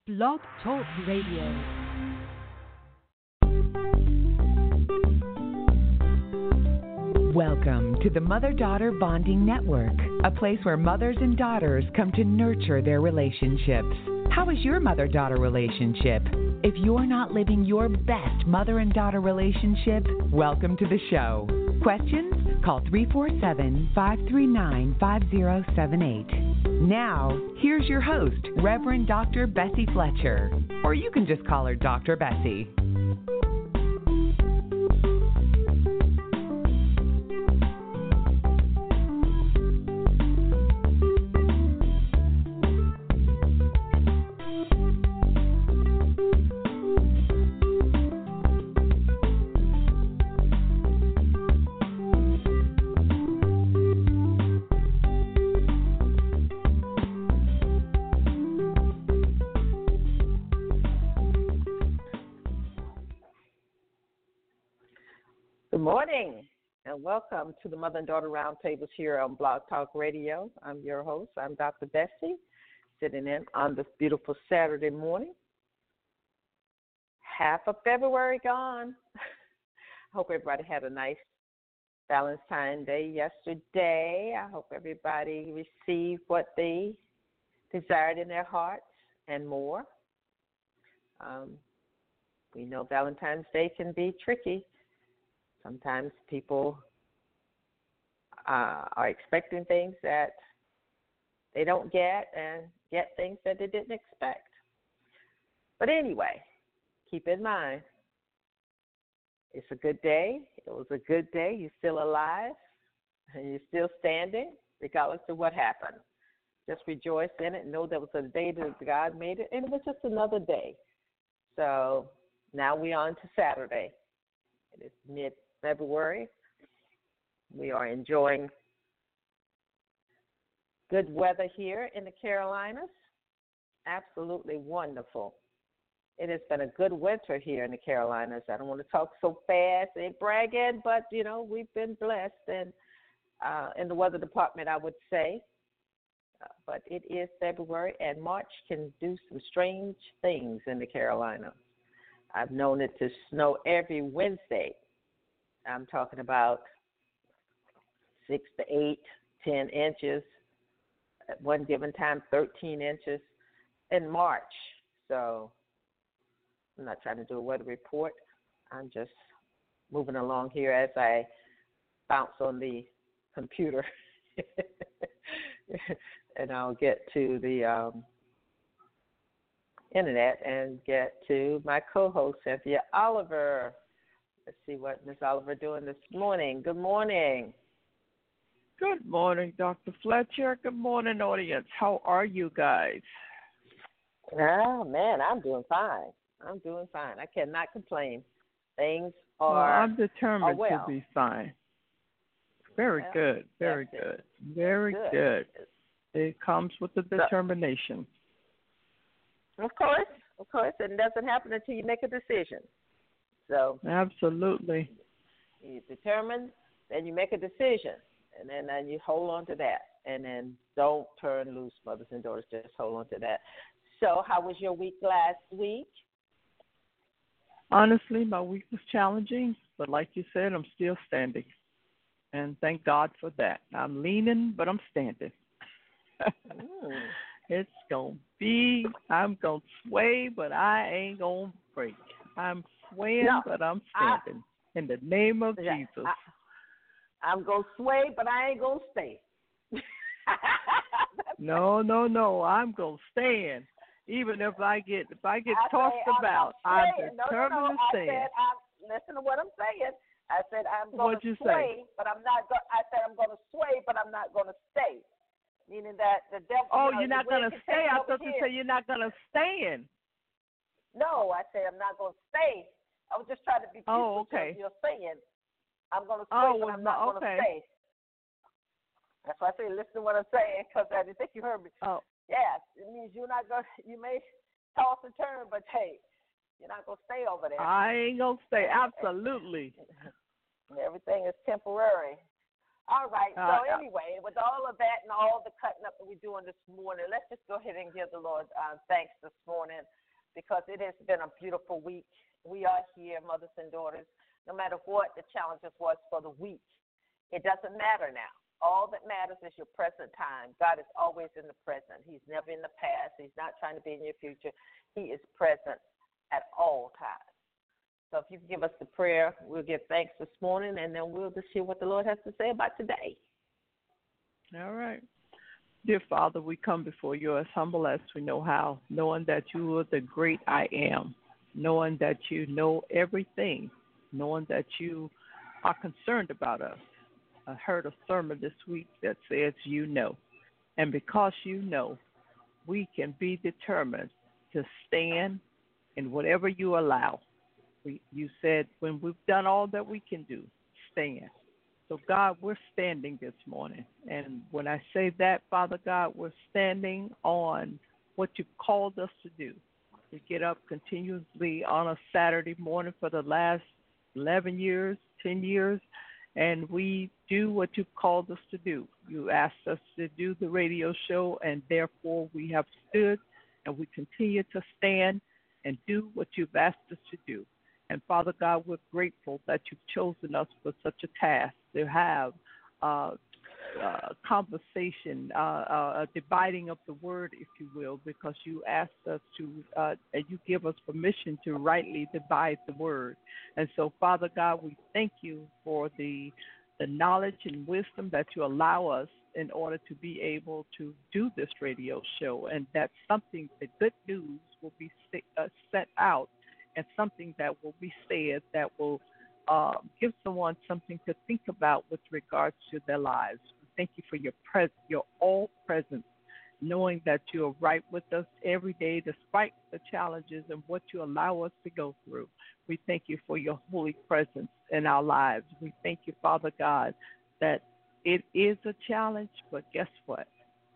Blog Talk Radio. Welcome to the Mother-Daughter Bonding Network, a place where mothers and daughters come to nurture their relationships. How is your mother-daughter relationship? If you're not living your best mother and daughter relationship, welcome to the show. Questions? Call 347-539-5078. Now, here's your host, Reverend Dr. Bessie Fletcher. Or you can just call her Dr. Bessie. Good morning, and welcome to the Mother and Daughter Roundtables here on Blog Talk Radio. I'm your host. I'm Dr. Bessie, sitting in on this beautiful Saturday morning. Half of February gone. I hope everybody had a nice Valentine's Day yesterday. I hope everybody received what they desired in their hearts and more. We know Valentine's Day can be tricky. Sometimes people are expecting things that they don't get and get things that they didn't expect. But anyway, keep in mind, it's a good day. It was a good day. You're still alive and you're still standing, regardless of what happened. Just rejoice in it and know that it was a day that God made it, and it was just another day. So now we're on to Saturday. It is mid-February. We are enjoying good weather here in the Carolinas. Absolutely wonderful. It has been a good winter here in the Carolinas. I don't want to talk so fast, ain't bragging, but, we've been blessed. And in the weather department, I would say. But it is February, and March can do some strange things in the Carolinas. I've known it to snow every Wednesday. I'm talking about 6 to 8, 10 inches. At one given time, 13 inches in March. So I'm not trying to do a weather report. I'm just moving along here as I bounce on the computer. And I'll get to the internet and get to my co-host, Cynthia Oliver. Let's see what Ms. Oliver doing this morning. Good morning. Good morning, Dr. Fletcher. Good morning, audience. How are you guys? Oh, man, I'm doing fine. I cannot complain. Things are well, I'm determined well. to be fine. Very good. Very good. Very good. It comes with the determination. Of course. It doesn't happen until you make a decision. So absolutely. You determine, then you make a decision, and then you hold on to that, and then don't turn loose, mothers and daughters. Just hold on to that. So how was your week last week? Honestly, my week was challenging, but like you said, I'm still standing, and thank God for that. I'm leaning, but I'm standing. It's going to be, I'm going to sway, but I ain't going to break. I'm swaying, but I'm standing. In the name of Jesus. I'm going to sway, but I ain't going to stay. No. I'm going to stand. Even if I get tossed about, I'm determined to stand. Listen to what I'm saying. I said I'm going to sway, but I'm not. I said I'm going to sway, but I'm not going to stay. Meaning that the devil. Oh, you're not going to stay. I thought you said you're not going to stand. No, I said I'm not going to stay. I was just trying to be peaceful. Oh, okay. You're saying I'm going to sway, but I'm not going to stay. That's why I say listen to what I'm saying, because I didn't think you heard me. Oh. Yes, it means you're not going. You may toss and turn, but hey, you're not going to stay over there. I ain't going to stay. Absolutely. Everything is temporary. All right. So anyway, with all of that and all the cutting up that we're doing this morning, let's just go ahead and give the Lord thanks this morning because it has been a beautiful week. We are here, mothers and daughters, no matter what the challenges was for the week. It doesn't matter now. All that matters is your present time. God is always in the present. He's never in the past. He's not trying to be in your future. He is present at all times. So if you can give us the prayer, we'll give thanks this morning, and then we'll just hear what the Lord has to say about today. All right. Dear Father, we come before you as humble as we know how, knowing that you are the great I am, knowing that you know everything, knowing that you are concerned about us. I heard a sermon this week that says you know. And because you know, we can be determined to stand in whatever you allow. You said when we've done all that we can do, stand. So, God, we're standing this morning. And when I say that, Father God, we're standing on what you've called us to do. We get up continuously on a Saturday morning for the last 11 years, 10 years, and we do what you've called us to do. You asked us to do the radio show, and therefore we have stood, and we continue to stand and do what you've asked us to do. And, Father God, we're grateful that you've chosen us for such a task, to have conversation, a dividing of the word, if you will, because you asked us to, and you give us permission to rightly divide the word. And so, Father God, we thank you for the knowledge and wisdom that you allow us in order to be able to do this radio show, and that something, the good news will be set out, and something that will be said that will give someone something to think about with regards to their lives. We thank you for your all presence, knowing that you are right with us every day despite the challenges and what you allow us to go through. We thank you for your holy presence in our lives. We thank you, Father God, that it is a challenge, but guess what?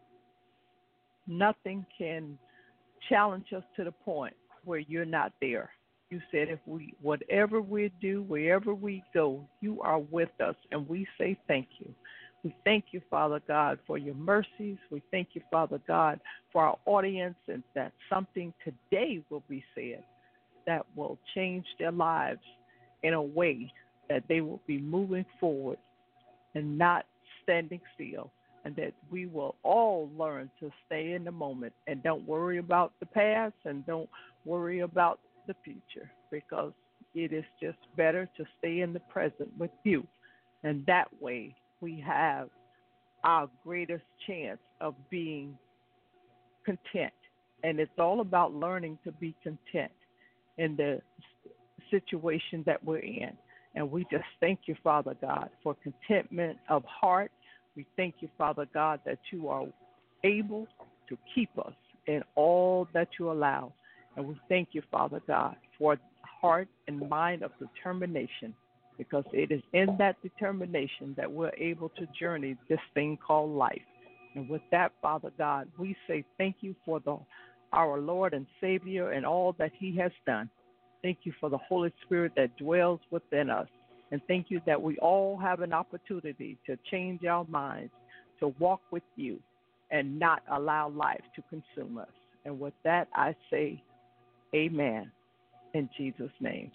Nothing can challenge us to the point where you're not there. You said whatever we do, wherever we go, you are with us, and we say thank you. We thank you, Father God, for your mercies. We thank you, Father God, for our audience, and that something today will be said that will change their lives in a way that they will be moving forward and not standing still, and that we will all learn to stay in the moment and don't worry about the past and don't worry about the future, because it is just better to stay in the present with you. And that way we have our greatest chance of being content. And it's all about learning to be content in the situation that we're in. And we just thank you, Father God, for contentment of heart. We thank you, Father God, that you are able to keep us in all that you allow. And we thank you, Father God, for heart and mind of determination, because it is in that determination that we're able to journey this thing called life. And with that, Father God, we say thank you for our Lord and Savior and all that he has done. Thank you for the Holy Spirit that dwells within us. And thank you that we all have an opportunity to change our minds, to walk with you, and not allow life to consume us. And with that, I say amen in Jesus' name.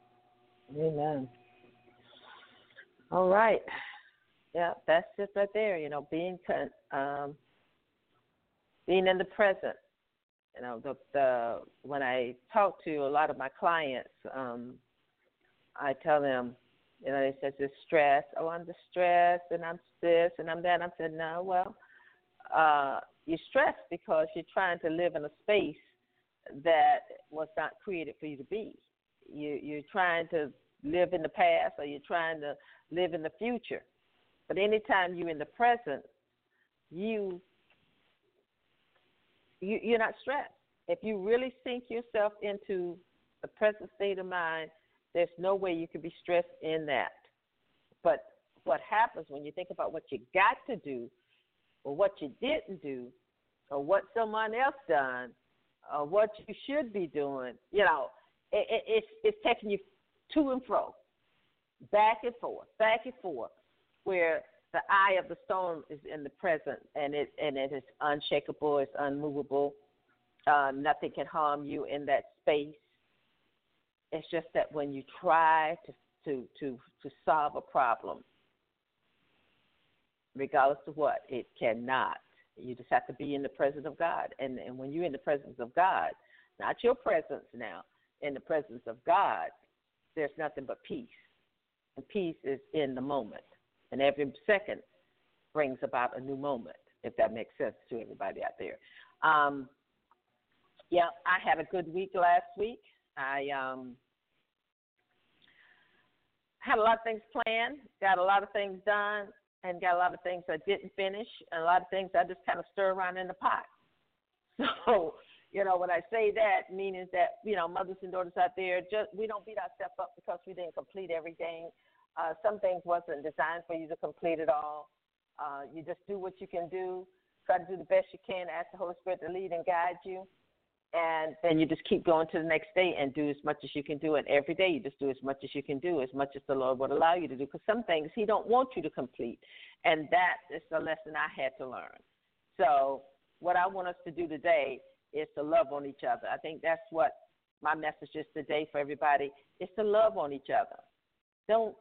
Amen. All right. Yeah, that's it right there. Being in the present. When I talk to a lot of my clients, I tell them, they said just stress. Oh, I'm just stressed, and I'm this, and I'm that. I said, no, well, you're stressed because you're trying to live in a space that was not created for you to be. You're trying to live in the past, or you're trying to live in the future. But anytime you're in the present, you're not stressed. If you really sink yourself into the present state of mind, there's no way you could be stressed in that. But what happens when you think about what you got to do, or what you didn't do, or what someone else done, or what you should be doing, it's taking you to and fro, back and forth, where The eye of the storm is in the present, and it is unshakable. It's unmovable. Nothing can harm you in that space. It's just that when you try to solve a problem, regardless of what, it cannot. You just have to be in the presence of God. And when you're in the presence of God, not your presence now, in the presence of God, there's nothing but peace. And peace is in the moment. And every second brings about a new moment, if that makes sense to everybody out there. Yeah, I had a good week last week. I had a lot of things planned, got a lot of things done, and got a lot of things I didn't finish, and a lot of things I just kind of stir around in the pot. So, when I say that, meaning that, mothers and daughters out there, we don't beat ourselves up because we didn't complete everything. Some things wasn't designed for you to complete it all. You just do what you can do, try to do the best you can, ask the Holy Spirit to lead and guide you, and then you just keep going to the next day and do as much as you can do. And every day you just do as much as you can do, as much as the Lord would allow you to do, because some things He don't want you to complete, and that is the lesson I had to learn. So what I want us to do today is to love on each other. I think that's what my message is today for everybody, is to love on each other. Don't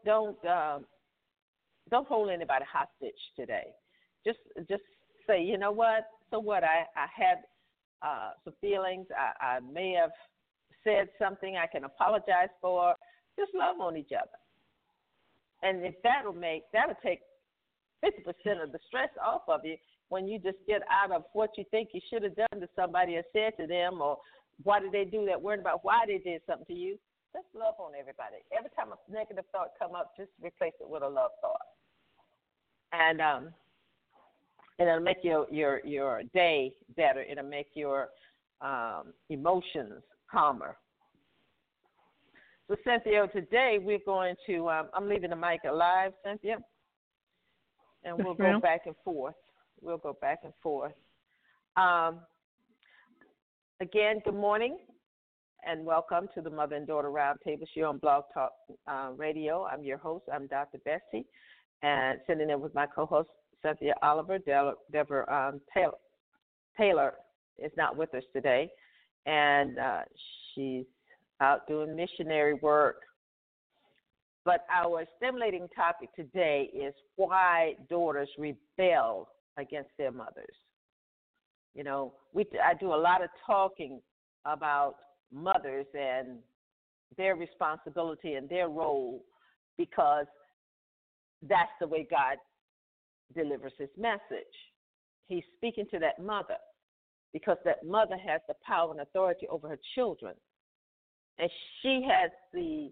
hold anybody hostage today. Just say, you know what? So what? I had some feelings. I may have said something I can apologize for. Just love on each other, and if that'll take 50% of the stress off of you when you just get out of what you think you should have done to somebody or said to them, or why did they do that? Worrying about why they did something to you. Just love on everybody. Every time a negative thought come up, just replace it with a love thought. And it'll make your day better. It'll make your emotions calmer. So, Cynthia, today we're going to, I'm leaving the mic alive, Cynthia, and we'll go back and forth. We'll go back and forth. Again, good morning. And welcome to the Mother and Daughter Roundtable show on Blog Talk Radio. I'm your host. I'm Dr. Bessie, and sitting in with my co-host, Cynthia Oliver. Deborah Taylor is not with us today, and she's out doing missionary work. But our stimulating topic today is why daughters rebel against their mothers. I do a lot of talking about mothers and their responsibility and their role, because that's the way God delivers His message. He's speaking to that mother because that mother has the power and authority over her children, and she has the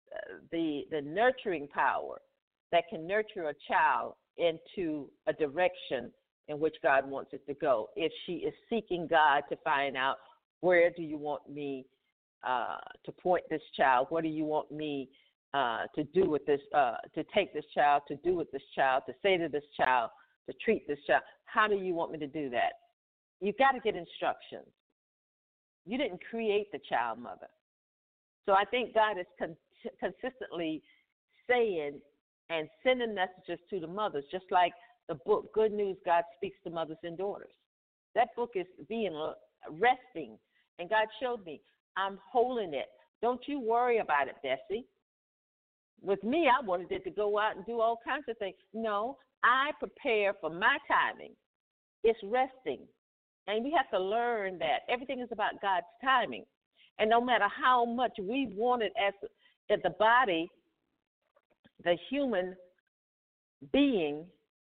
nurturing power that can nurture a child into a direction in which God wants it to go. If she is seeking God to find out, where do you want me to point this child? What do you want me to do with this, to take this child, to do with this child, to say to this child, to treat this child? How do you want me to do that? You've got to get instructions. You didn't create the child, mother. So I think God is consistently saying and sending messages to the mothers, just like the book Good News, God Speaks to Mothers and Daughters. That book is resting, and God showed me, I'm holding it. Don't you worry about it, Bessie. With me, I wanted it to go out and do all kinds of things. No, I prepare for my timing. It's resting. And we have to learn that everything is about God's timing. And no matter how much we want it as the body, the human being,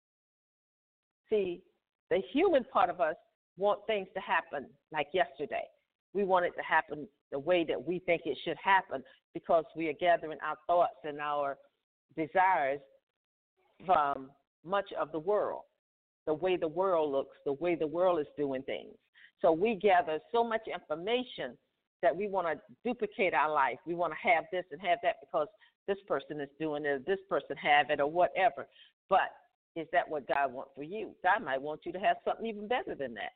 see, the human part of us want things to happen like yesterday. We want it to happen the way that we think it should happen, because we are gathering our thoughts and our desires from much of the world, the way the world looks, the way the world is doing things. So we gather so much information that we want to duplicate our life. We want to have this and have that because this person is doing it, or this person have it, or whatever. But is that what God wants for you? God might want you to have something even better than that.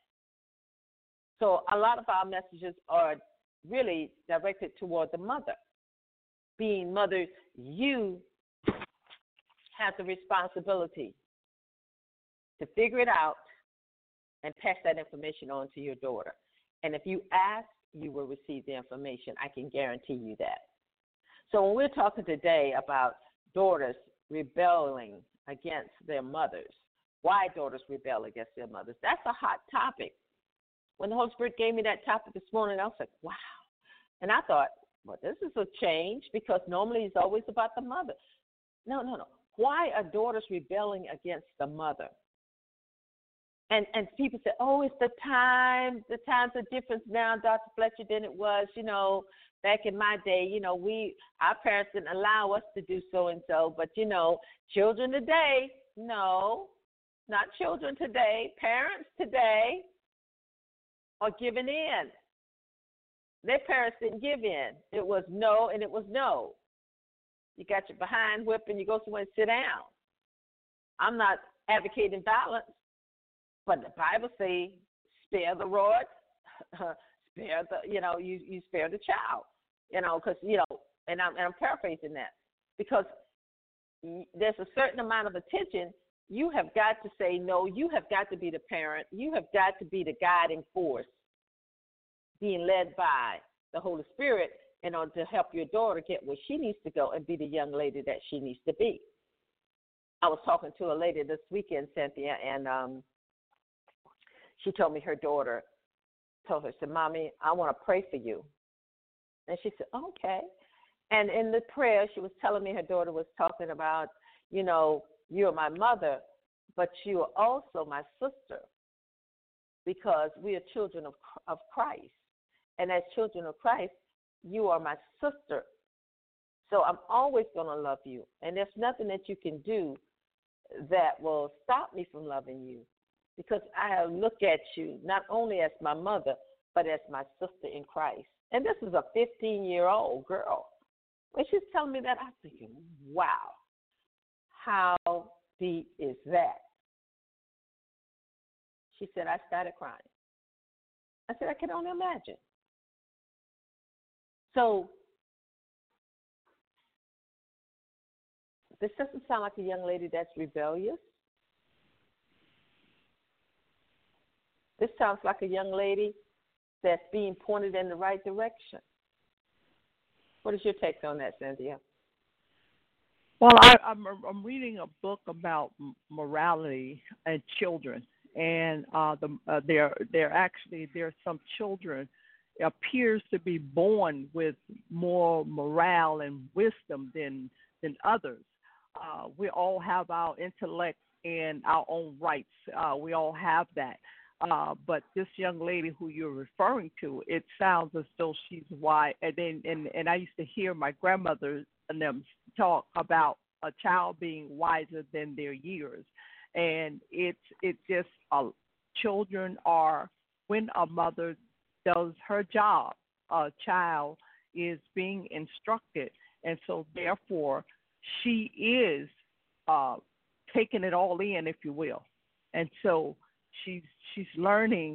So a lot of our messages are really directed toward the mother. Being mother, you have the responsibility to figure it out and pass that information on to your daughter. And if you ask, you will receive the information. I can guarantee you that. So when we're talking today about daughters rebelling against their mothers, why daughters rebel against their mothers, that's a hot topic. When the Holy Spirit gave me that topic this morning, I was like, wow. And I thought, well, this is a change because normally it's always about the mother. No. Why are daughters rebelling against the mother? And people say, oh, it's the times. The times are different now, Dr. Fletcher, than it was, back in my day. Our parents didn't allow us to do so and so. But, children today, no, not children today. Parents today are giving in. Their parents didn't give in. It was no, and it was no. You got your behind whipped and you go somewhere and sit down. I'm not advocating violence, but the Bible says spare the rod, spare the, you spare the child, because, and I'm paraphrasing that, because there's a certain amount of attention. You have got to say no. You have got to be the parent. You have got to be the guiding force, being led by the Holy Spirit in order to help your daughter get where she needs to go and be the young lady that she needs to be. I was talking to a lady this weekend, Cynthia, and she told me her daughter told her, said, Mommy, I want to pray for you. And she said, okay. And in the prayer, she was telling me her daughter was talking about, you're my mother, but you are also my sister because we are children of Christ. And as children of Christ, you are my sister. So I'm always going to love you. And there's nothing that you can do that will stop me from loving you because I look at you not only as my mother, but as my sister in Christ. And this is a 15-year-old girl. When she's telling me that, I'm thinking, wow, how deep is that? She said, I started crying. I said, I can only imagine. So this doesn't sound like a young lady that's rebellious. This sounds like a young lady that's being pointed in the right direction. What is your take on that, Cynthia? Well, I'm reading a book about morality and children, and there are some children appears to be born with more morale and wisdom than others. We all have our intellect and our own rights. We all have that. But this young lady who you're referring to, it sounds as though she's wise. And I used to hear my grandmother and them talk about a child being wiser than their years. And it's just children are, when a mother does her job, a child is being instructed. And so therefore she is taking it all in, if you will. And so she's learning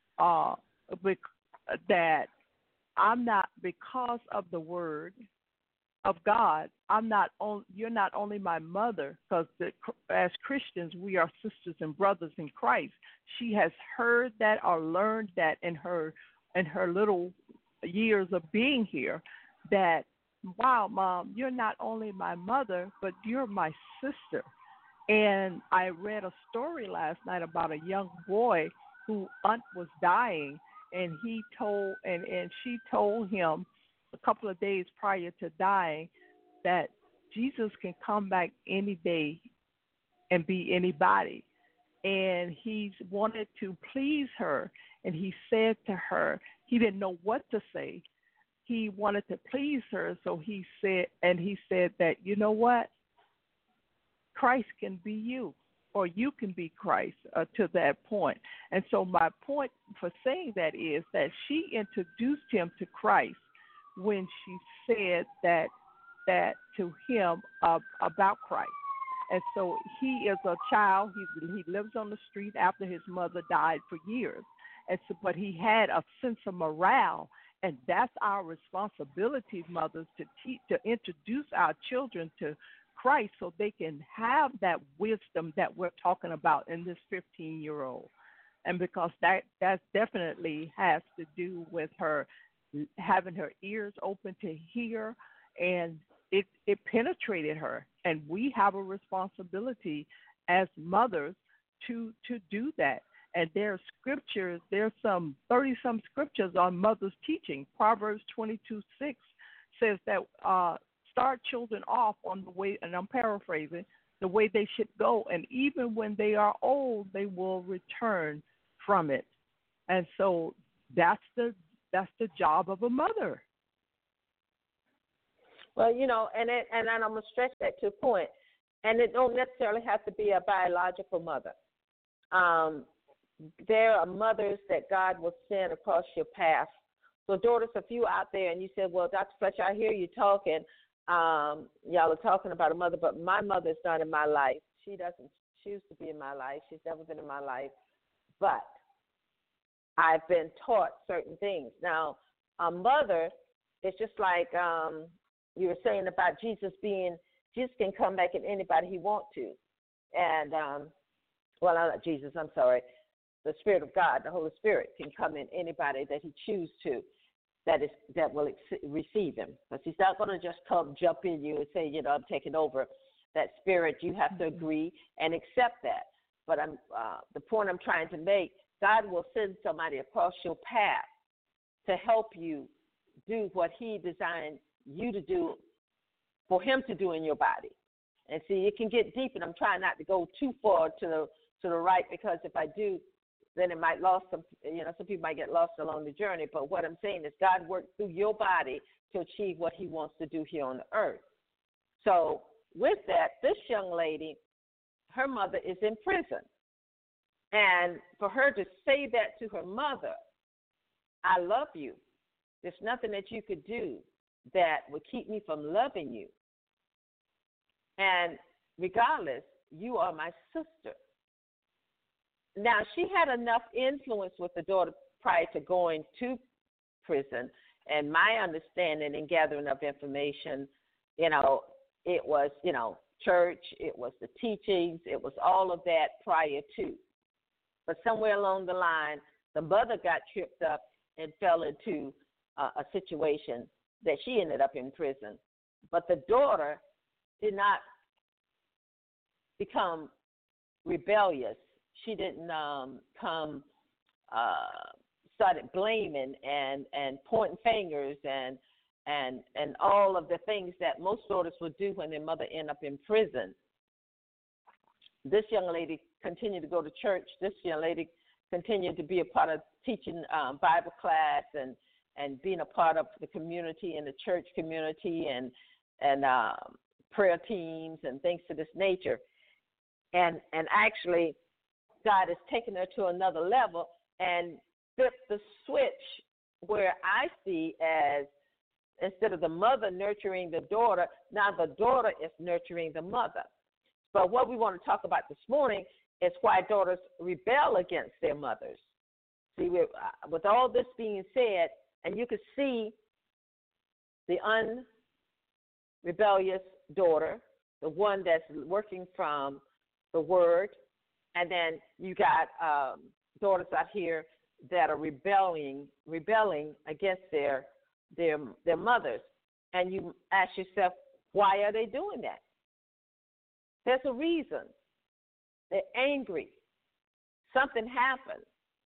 that I'm not, because of the word of God, you're not only my mother, because as Christians we are sisters and brothers in Christ. She has heard that or learned that in her little years of being here, that, wow, Mom, you're not only my mother, but you're my sister. And I read a story last night about a young boy whose aunt was dying, and she told him a couple of days prior to dying that Jesus can come back any day and be anybody. And he wanted to please her, and he said to her, he didn't know what to say. He wanted to please her, so he said that, you know what? Christ can be you, or you can be Christ to that point. And so my point for saying that is that she introduced him to Christ when she said that to him about Christ. And so he is a child. He lives on the street after his mother died for years. And so, but he had a sense of morale, and that's our responsibility, mothers, to introduce our children to Christ so they can have that wisdom that we're talking about in this 15-year-old. And because that definitely has to do with her having her ears open to hear, and it penetrated her. And we have a responsibility as mothers to do that. And there's scriptures, there's some 30-some scriptures on mothers teaching. Proverbs 22:6 says that start children off on the way, and I'm paraphrasing, the way they should go. And even when they are old, they will return from it. And so that's the job of a mother. Well, and I'm going to stretch that to a point. And it don't necessarily have to be a biological mother. There are mothers that God will send across your path. So, daughters, if you out there and you said, well, Dr. Fletcher, I hear you talking. Y'all are talking about a mother, but my mother is not in my life. She doesn't choose to be in my life. She's never been in my life. But I've been taught certain things. Now, a mother is just like you were saying about Jesus can come back in anybody he wants to. And, not Jesus, I'm sorry. The Spirit of God, the Holy Spirit, can come in anybody that he chooses to, that will receive him. Because he's not going to just jump in you and say, I'm taking over. That Spirit, you have to agree and accept that. But the point I'm trying to make, God will send somebody across your path to help you do what he designed you to do, for him to do in your body. And see, it can get deep, and I'm trying not to go too far to the right, because if I do, then it might lost some people might get lost along the journey. But what I'm saying is God worked through your body to achieve what he wants to do here on the earth. So with that, this young lady, her mother is in prison. And for her to say that to her mother, I love you. There's nothing that you could do that would keep me from loving you. And regardless, you are my sister. Now, she had enough influence with the daughter prior to going to prison. And my understanding and gathering of information, it was, church, it was the teachings, it was all of that prior to. But somewhere along the line, the mother got tripped up and fell into a situation that she ended up in prison. But the daughter did not become rebellious. She didn't started blaming and pointing fingers and all of the things that most daughters would do when their mother end up in prison. This young lady continued to go to church. This young lady continued to be a part of teaching Bible class and being a part of the community and the church community and prayer teams and things to this nature. And actually, God has taken her to another level and flipped the switch where I see as instead of the mother nurturing the daughter, now the daughter is nurturing the mother. But what we want to talk about this morning is why daughters rebel against their mothers. See, with all this being said, and you can see the unrebellious daughter, the one that's working from the word, and then you got daughters out here that are rebelling against their mothers. And you ask yourself, why are they doing that? There's a reason. They're angry. Something happened.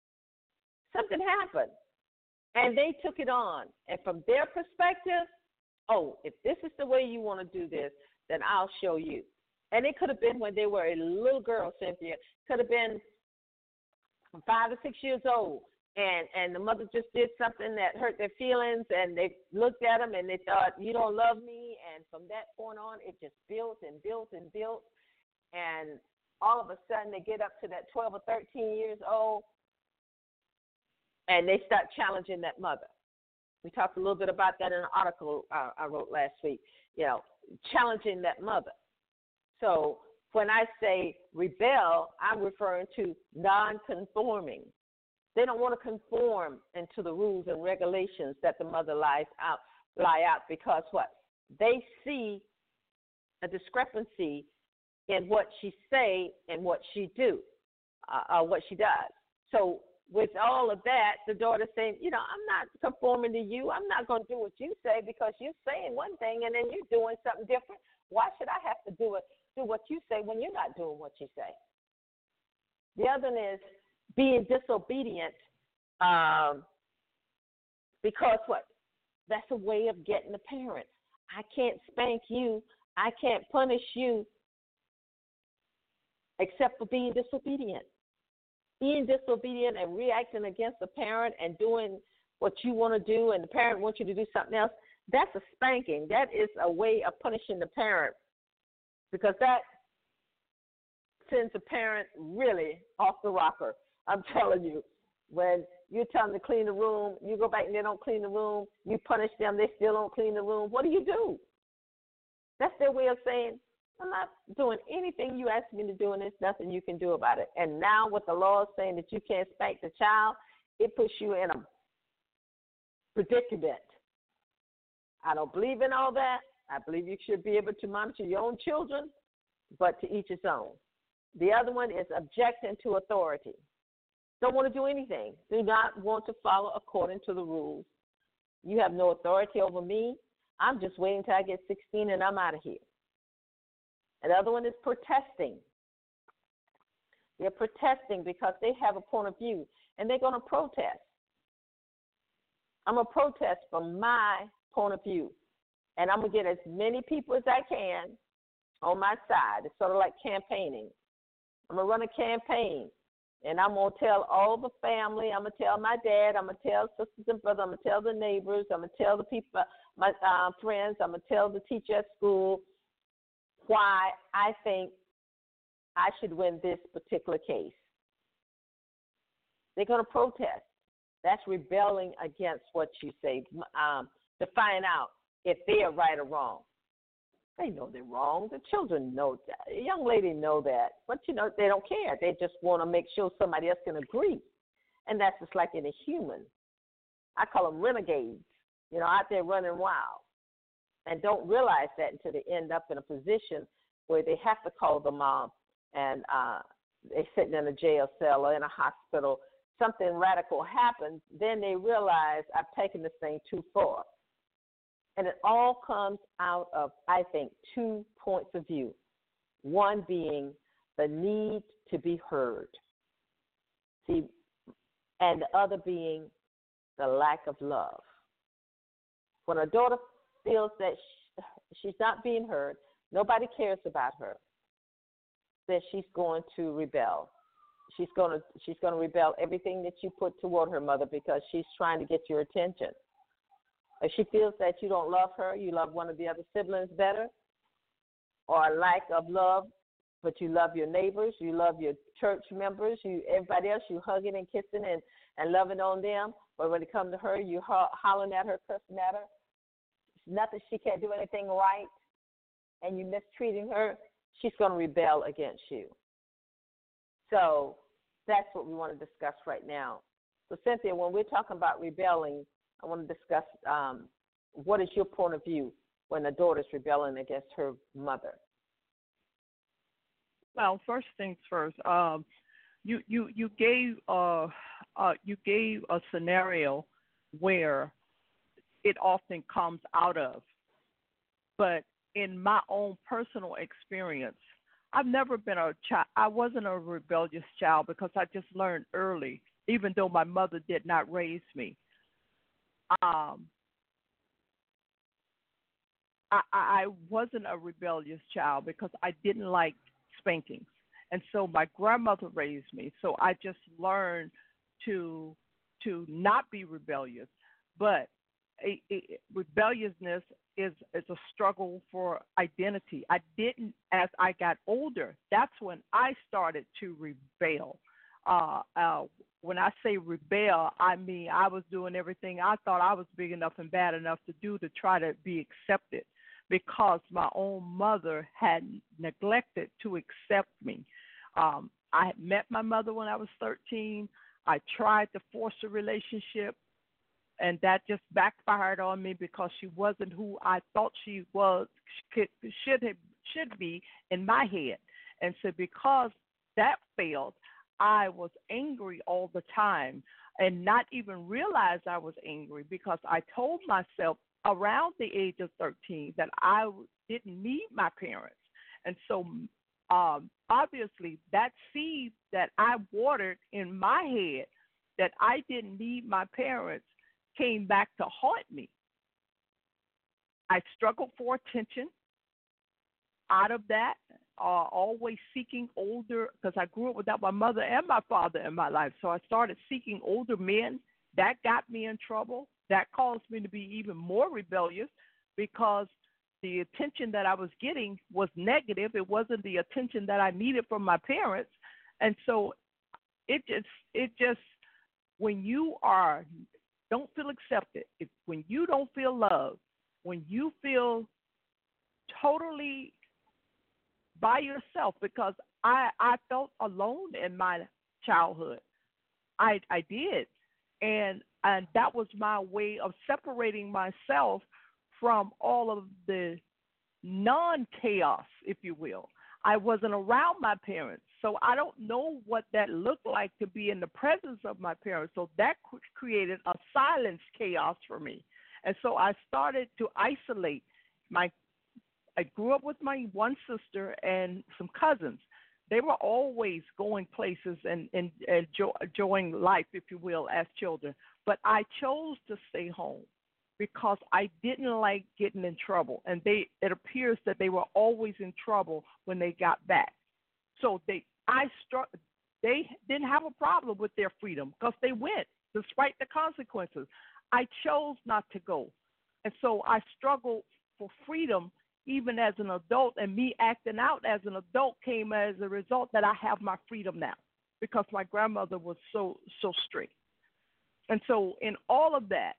And they took it on. And from their perspective, if this is the way you want to do this, then I'll show you. And it could have been when they were a little girl, Cynthia. Could have been 5 or 6 years old. And the mother just did something that hurt their feelings, and they looked at them and they thought, you don't love me. And from that point on, it just built and built and built. And all of a sudden, they get up to that 12 or 13 years old, and they start challenging that mother. We talked a little bit about that in an article I wrote last week, challenging that mother. So when I say rebel, I'm referring to non-conforming. They don't want to conform into the rules and regulations that the mother lie out because what? They see a discrepancy in what she say and what she do, what she does. So with all of that, the daughter's saying, I'm not conforming to you. I'm not going to do what you say because you're saying one thing and then you're doing something different. Why should I have to do what you say when you're not doing what you say? The other one is being disobedient because what? That's a way of getting the parents. I can't spank you. I can't punish you except for being disobedient. Being disobedient and reacting against the parent and doing what you want to do and the parent wants you to do something else, that's a spanking. That is a way of punishing the parent because that sends the parent really off the rocker. I'm telling you, when you tell them to clean the room, you go back and they don't clean the room, you punish them, they still don't clean the room. What do? That's their way of saying, I'm not doing anything you asked me to do, and there's nothing you can do about it. And now with the law saying that you can't spank the child, it puts you in a predicament. I don't believe in all that. I believe you should be able to monitor your own children, but to each his own. The other one is objecting to authority. Don't want to do anything. Do not want to follow according to the rules. You have no authority over me. I'm just waiting until I get 16 and I'm out of here. Another one is protesting. They're protesting because they have a point of view, and they're going to protest. I'm going to protest from my point of view, and I'm going to get as many people as I can on my side. It's sort of like campaigning. I'm going to run a campaign, and I'm going to tell all the family. I'm going to tell my dad. I'm going to tell sisters and brothers. I'm going to tell the neighbors. I'm going to tell the people, my friends. I'm going to tell the teacher at school why I think I should win this particular case. They're going to protest. That's rebelling against what you say to find out if they are right or wrong. They know they're wrong. The children know that. The young lady know that. But, they don't care. They just want to make sure somebody else can agree. And that's just like in a human. I call them renegades, out there running wild. And don't realize that until they end up in a position where they have to call the mom and they're sitting in a jail cell or in a hospital. Something radical happens, then they realize I've taken this thing too far. And it all comes out of, I think, 2 points of view. One being the need to be heard. See, and the other being the lack of love. When a daughter feels that she's not being heard, nobody cares about her, then she's going to rebel. She's going to rebel everything that you put toward her mother because she's trying to get your attention. If she feels that you don't love her, you love one of the other siblings better, or a lack of love, but you love your neighbors, you love your church members, everybody else, you hugging and kissing and loving on them, but when it comes to her, you hollering at her, cursing at her, nothing, she can't do anything right, and you mistreating her, she's going to rebel against you. So that's what we want to discuss right now. So, Cynthia, when we're talking about rebelling, I want to discuss what is your point of view when a daughter is rebelling against her mother? Well, first things first. You gave a scenario where it often comes out of. But in my own personal experience, I've never been a child. I wasn't a rebellious child because I just learned early, even though my mother did not raise me. I wasn't a rebellious child because I didn't like spankings. And so my grandmother raised me. So I just learned to not be rebellious. But rebelliousness is a struggle for identity. I didn't, as I got older, that's when I started to rebel. When I say rebel, I mean I was doing everything I thought I was big enough and bad enough to do to try to be accepted because my own mother had neglected to accept me. I had met my mother when I was 13. I tried to force a relationship, and that just backfired on me because she wasn't who I thought she was, should should be in my head. And so because that failed, I was angry all the time and not even realize I was angry because I told myself around the age of 13 that I didn't need my parents. And so obviously that seed that I watered in my head that I didn't need my parents came back to haunt me. I struggled for attention out of that, always seeking older, because I grew up without my mother and my father in my life. So I started seeking older men. That got me in trouble. That caused me to be even more rebellious because the attention that I was getting was negative. It wasn't the attention that I needed from my parents. And so it just when you don't feel accepted, when you don't feel loved, when you feel totally by yourself, because I felt alone in my childhood. I did. And that was my way of separating myself from all of the non-chaos, if you will. I wasn't around my parents, so I don't know what that looked like to be in the presence of my parents. So that created a silence chaos for me. And so I started to isolate. I grew up with my one sister and some cousins. They were always going places and enjoying life, if you will, as children. But I chose to stay home because I didn't like getting in trouble. And it appears that they were always in trouble when they got back. So they didn't have a problem with their freedom because they went despite the consequences. I chose not to go. And so I struggled for freedom even as an adult, and me acting out as an adult came as a result that I have my freedom now because my grandmother was so strict. And so in all of that,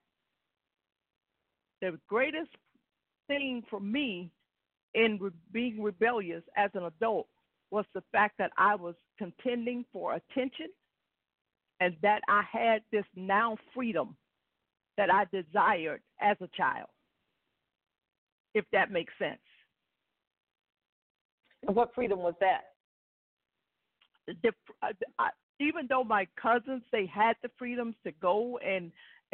the greatest thing for me in being rebellious as an adult was the fact that I was contending for attention and that I had this now freedom that I desired as a child, if that makes sense. And what freedom was that? Even though my cousins, they had the freedoms to go and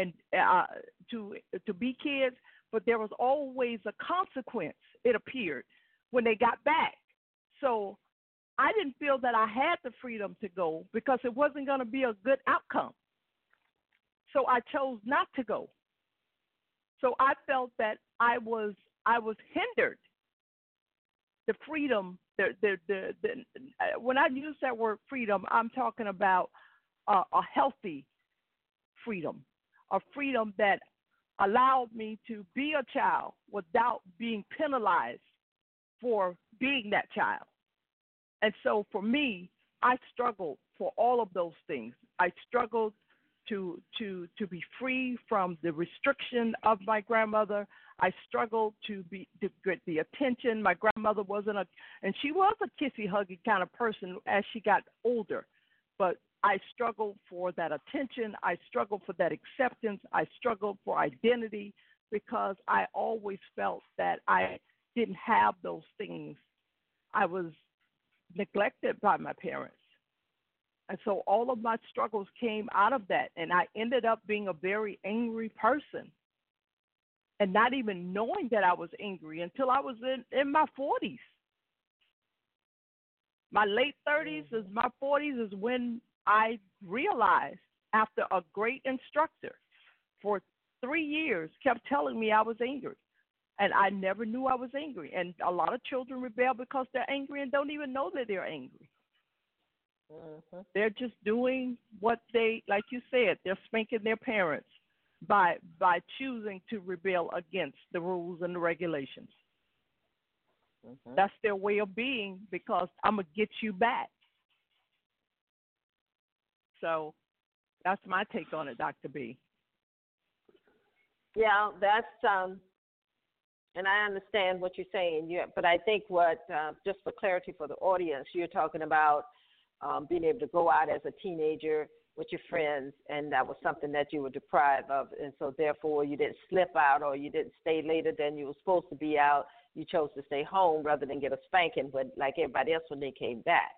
to be kids, but there was always a consequence, it appeared, when they got back. So I didn't feel that I had the freedom to go because it wasn't going to be a good outcome. So I chose not to go. So I felt that I was hindered. The freedom, when I use that word freedom, I'm talking about a healthy freedom, a freedom that allowed me to be a child without being penalized for being that child. And so for me, I struggled for all of those things. I struggled to be free from the restriction of my grandmother. I struggled to get the attention. My grandmother and she was a kissy huggy kind of person as she got older, but I struggled for that attention. I struggled for that acceptance. I struggled for identity because I always felt that I didn't have those things. I was neglected by my parents. And so all of my struggles came out of that. And I ended up being a very angry person and not even knowing that I was angry until I was in my 40s. My late 30s is my 40s is when I realized, after a great instructor for 3 years kept telling me I was angry. And I never knew I was angry. And a lot of children rebel because they're angry and don't even know that they're angry. Mm-hmm. They're just doing what they, like you said, they're spanking their parents by choosing to rebel against the rules and the regulations. Mm-hmm. That's their way of being because I'm going to get you back. So that's my take on it, Dr. B. Yeah, that's, and I understand what you're saying, but I think just for clarity for the audience, you're talking about being able to go out as a teenager with your friends, and that was something that you were deprived of, and so therefore you didn't slip out or you didn't stay later than you were supposed to be out. You chose to stay home rather than get a spanking, but like everybody else when they came back.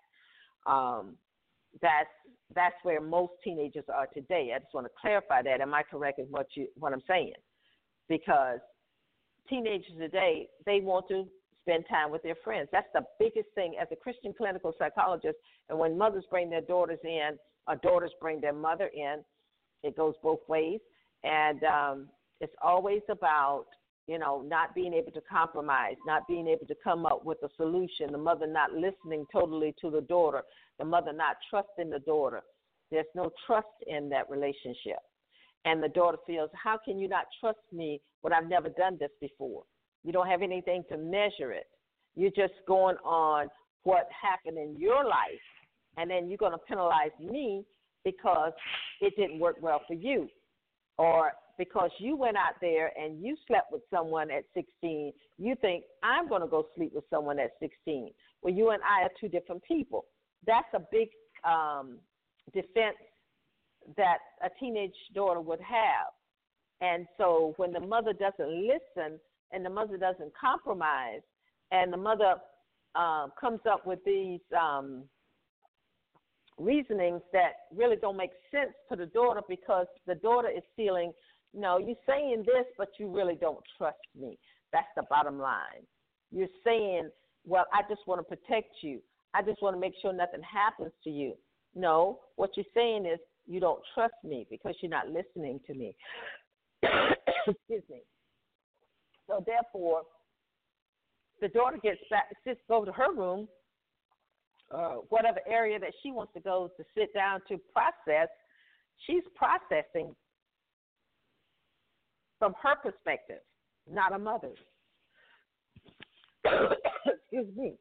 That's where most teenagers are today. I just want to clarify that. Am I correct in what I'm saying? Because teenagers today, they want to spend time with their friends. That's the biggest thing as a Christian clinical psychologist. And when mothers bring their daughters in, or daughters bring their mother in, it goes both ways. And it's always about, not being able to compromise, not being able to come up with a solution, the mother not listening totally to the daughter, the mother not trusting the daughter. There's no trust in that relationship. And the daughter feels, how can you not trust me when I've never done this before? You don't have anything to measure it. You're just going on what happened in your life, and then you're going to penalize me because it didn't work well for you, or because you went out there and you slept with someone at 16, you think I'm going to go sleep with someone at 16. Well, you and I are two different people. That's a big defense that a teenage daughter would have. And so when the mother doesn't listen and the mother doesn't compromise and the mother comes up with these reasonings that really don't make sense to the daughter, because the daughter is feeling, no, you're saying this, but you really don't trust me. That's the bottom line. You're saying, well, I just want to protect you. I just want to make sure nothing happens to you. No, what you're saying is you don't trust me because you're not listening to me. Excuse me. So therefore, the daughter gets back, go to her room, whatever area that she wants to go to sit down to process. She's processing from her perspective, not a mother's. Excuse me.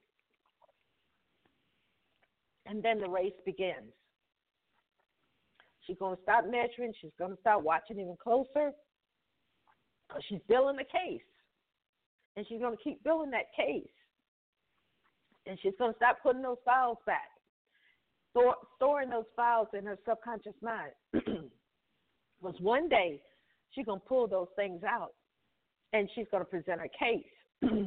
And then the race begins. She's going to start measuring. She's going to start watching even closer because she's building a case. And she's going to keep building that case. And she's going to start putting those files back, storing those files in her subconscious mind. Because one day she's going to pull those things out and she's going to present her case.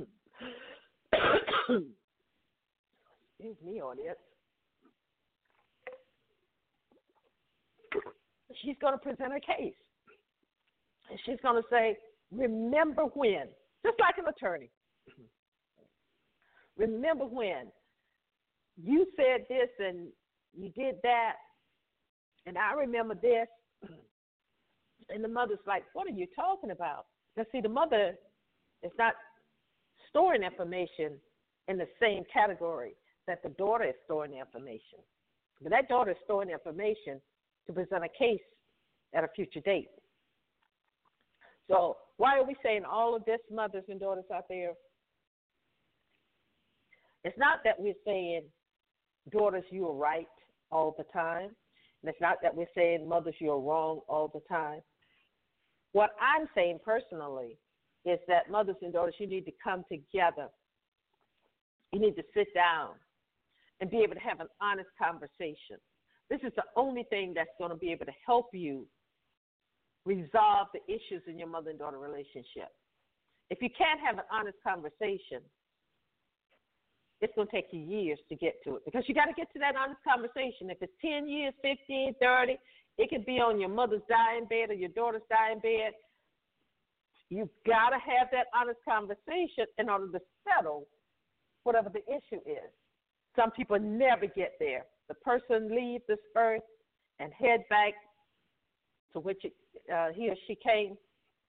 Excuse me, audience. She's going to present her case. And she's going to say, remember when, just like an attorney. Remember when you said this and you did that, and I remember this. And the mother's like, what are you talking about? Now, see, the mother is not storing information in the same category that the daughter is storing the information. But that daughter is storing information to present a case at a future date. So why are we saying all of this, mothers and daughters out there? It's not that we're saying, daughters, you are right all the time. And it's not that we're saying, mothers, you're wrong all the time. What I'm saying personally is that mothers and daughters, you need to come together. You need to sit down and be able to have an honest conversation. This is the only thing that's going to be able to help you resolve the issues in your mother and daughter relationship. If you can't have an honest conversation, it's going to take you years to get to it, because you got to get to that honest conversation. If it's 10 years, 15, 30, it could be on your mother's dying bed or your daughter's dying bed. You've got to have that honest conversation in order to settle whatever the issue is. Some people never get there. The person leaves this earth and head back to which he or she came,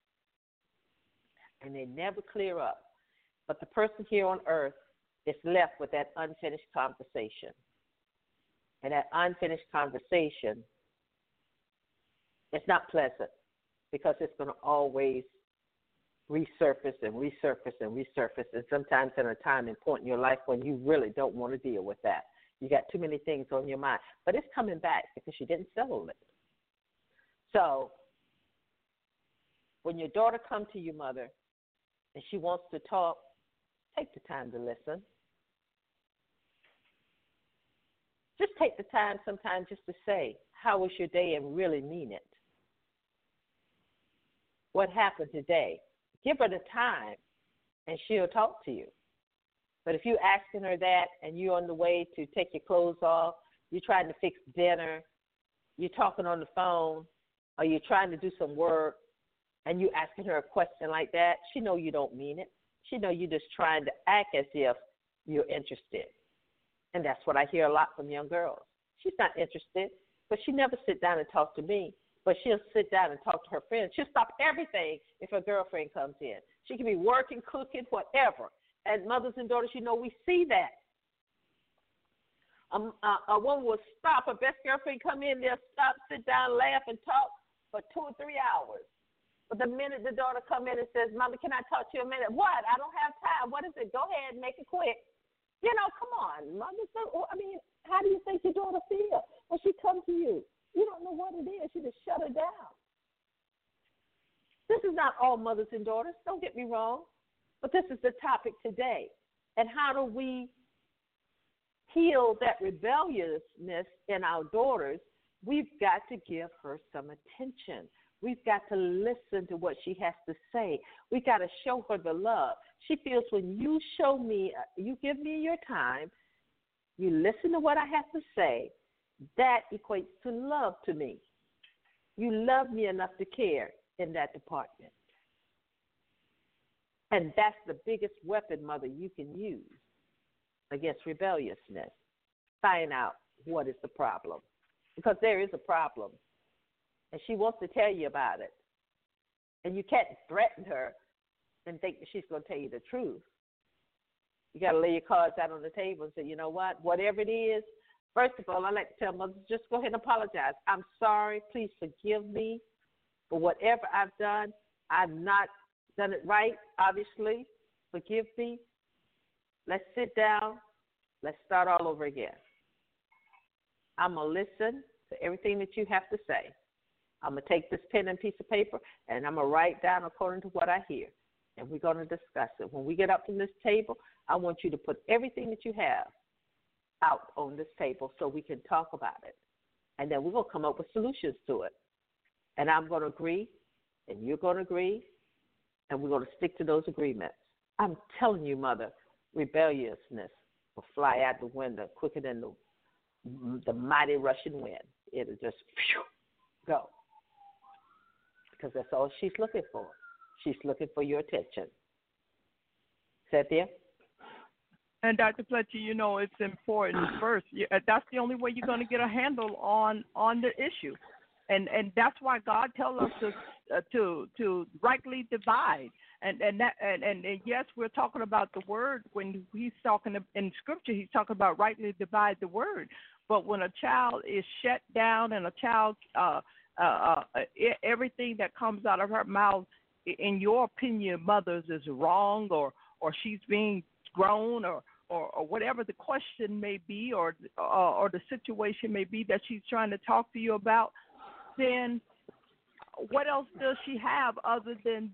and they never clear up. But the person here on earth is left with that unfinished conversation. And that unfinished conversation is not pleasant, because it's going to always resurface and resurface and resurface, and sometimes at a time and point in your life when you really don't want to deal with that. You got too many things on your mind. But it's coming back because you didn't settle it. So when your daughter comes to you, mother, and she wants to talk, take the time to listen. Just take the time sometimes just to say, how was your day and really mean it. What happened today? Give her the time, and she'll talk to you. But if you're asking her that and you're on the way to take your clothes off, you're trying to fix dinner, you're talking on the phone, or you're trying to do some work, and you're asking her a question like that, she know you don't mean it. She know you're just trying to act as if you're interested. And that's what I hear a lot from young girls. She's not interested, but she never sit down and talk to me. But she'll sit down and talk to her friends. She'll stop everything if her girlfriend comes in. She can be working, cooking, whatever. As mothers and daughters, we see that. A woman will stop, her best girlfriend come in, they'll stop, sit down, laugh, and talk for 2 or 3 hours. But the minute the daughter come in and says, Mama, can I talk to you a minute? What? I don't have time. What is it? Go ahead, make it quick. Come on, mother. How do you think your daughter feel when she comes to you? You don't know what it is. You just shut her down. This is not all mothers and daughters. Don't get me wrong. But this is the topic today. And how do we heal that rebelliousness in our daughters? We've got to give her some attention. We've got to listen to what she has to say. We've got to show her the love. She feels when you show me, you give me your time, you listen to what I have to say, that equates to love to me. You love me enough to care in that department. And that's the biggest weapon, mother, you can use against rebelliousness. Find out what is the problem. Because there is a problem. And she wants to tell you about it. And you can't threaten her and think that she's going to tell you the truth. You got to lay your cards out on the table and say, you know what, whatever it is, first of all, I like to tell mothers, just go ahead and apologize. I'm sorry. Please forgive me for whatever I've done. I've not done it right, obviously. Forgive me. Let's sit down. Let's start all over again. I'm going to listen to everything that you have to say. I'm going to take this pen and piece of paper, and I'm going to write down according to what I hear. And we're going to discuss it. When we get up from this table, I want you to put everything that you have out on this table so we can talk about it. And then we're going to come up with solutions to it. And I'm going to agree, and you're going to agree, and we're going to stick to those agreements. I'm telling you, mother, rebelliousness will fly out the window quicker than the mighty rushing wind. It'll just go. Because that's all she's looking for. She's looking for your attention. Cynthia? And Dr. Fletcher, it's important first. That's the only way you're going to get a handle on the issue. And that's why God tells us to rightly divide. And yes, we're talking about the word. When he's talking in Scripture, he's talking about rightly divide the word. But when a child is shut down and a child, everything that comes out of her mouth, in your opinion, mothers, is wrong, or she's being grown, or whatever the question may be, or the situation may be that she's trying to talk to you about, then what else does she have other than